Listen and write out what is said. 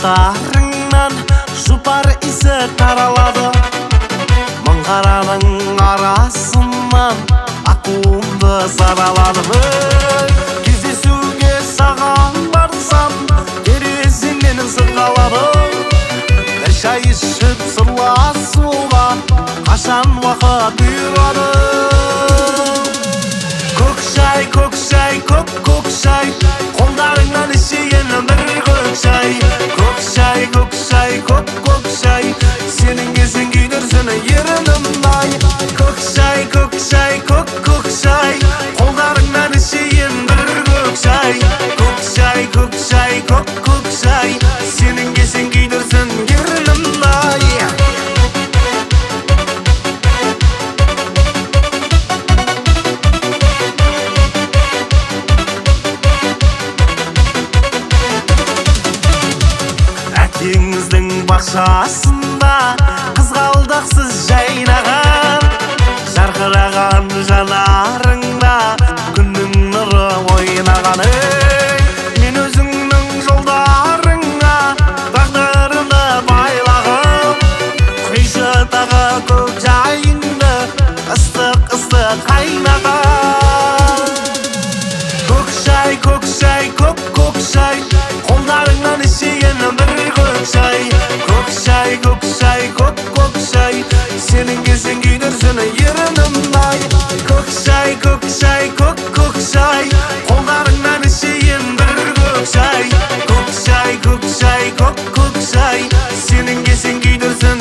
Saçlarından жұпар исі таралады. Мыңғараның арасынан аққуымды саралады. Кездесуге саған барсам, терезеңнен сырғалады. Бір шай ішіп сырласуға қашан уақыт бұйырады. Көк шай, көк шай, көк шай, қолдарыңнан ішейін бір көк шай. Көк шай, көк шай, көк шай, сенің кезің күйдірсін ерінімай. Көк шай, көк шай, көк шай, қолдарыңнан ішейін бір көк шай. Көк шай, көк шай, көк шай, сенің кезің күйдірсін ерінімай. Әкеңіздің бақшасында қызғалдақсыз жайнаған, жарқыраған жанарыңда күннің нұры ойнаған. Мен өзіңнің жолдарыңа тағдырымды байлағым, құйшы тағы көк жайыңды ыстық қайнаған. Көк шай, көк шай, көк шай, қолдарыңнан ішейін бір көк шай. Көк шай, көк шай, көк шай, сенің кезің күйдірсін ерінімай. Көк шай, көк шай, көк шай, қолдарыңнан ішейін бір көк шай. Көк шай, көк шай, көк шай, сенің кезің күйдірсін